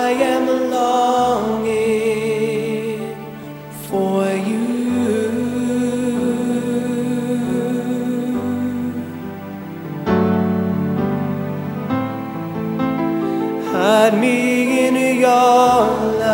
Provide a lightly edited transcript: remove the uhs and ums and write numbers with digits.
am longing for you. Hide me in your